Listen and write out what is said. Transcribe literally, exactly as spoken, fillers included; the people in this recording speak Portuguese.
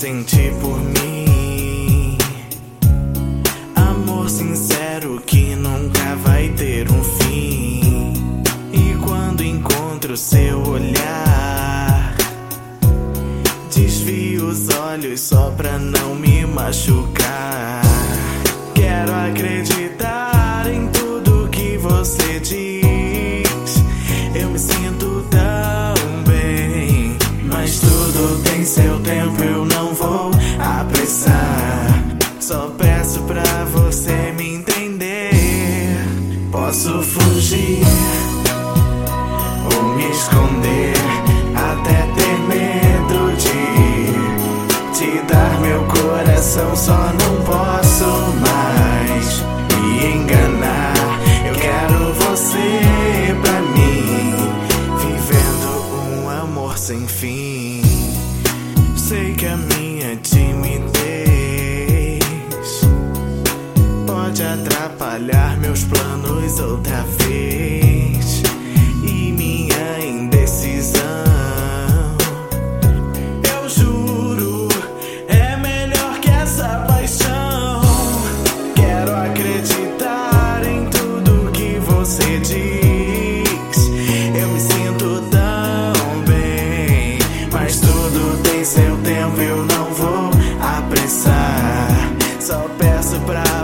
sente por mim. Amor sincero que nunca vai ter um fim. E quando encontro seu olhar, desvio os olhos só pra não me machucar. Quero acreditar em tudo que você diz. Eu me sinto tão bem, mas tudo tem seu tempo, eu não vou apressar. Só peço pra você me entender. Posso fugir ou me esconder, até ter medo de te dar meu coração. Só não posso mais me enganar. Eu quero você pra mim, vivendo um amor sem fim. Sei que a minha timidez pode atrapalhar meus planos outra vez, e minha indecisão, eu juro, é melhor que essa paixão. Quero acreditar em tudo que você diz. Eu me sinto tão bem, mas tudo tem seu tempo, eu não vou apressar. Só peço pra